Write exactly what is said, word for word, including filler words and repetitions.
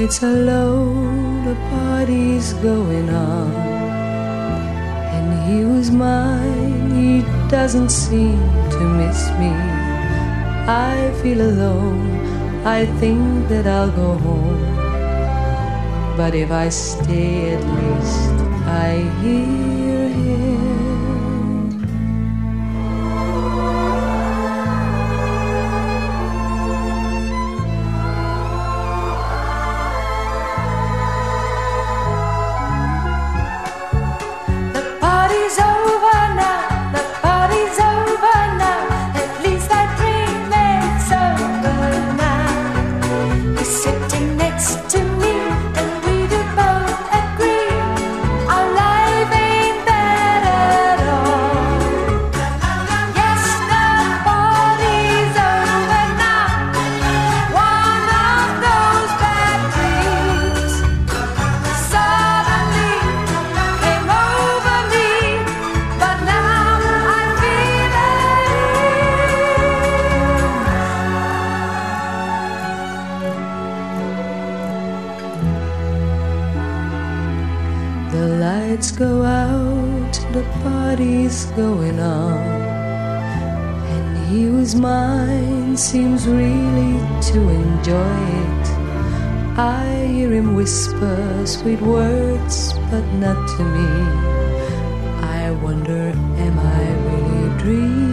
nights alone, a party's going on, and he was mine. He doesn't seem to miss me. I feel alone, I think that I'll go home, but if I stay at least I hear him. The lights go out, the party's going on, and he who's mine seems really to enjoy it. I hear him whisper sweet words, but not to me. I wonder, am I really dreaming?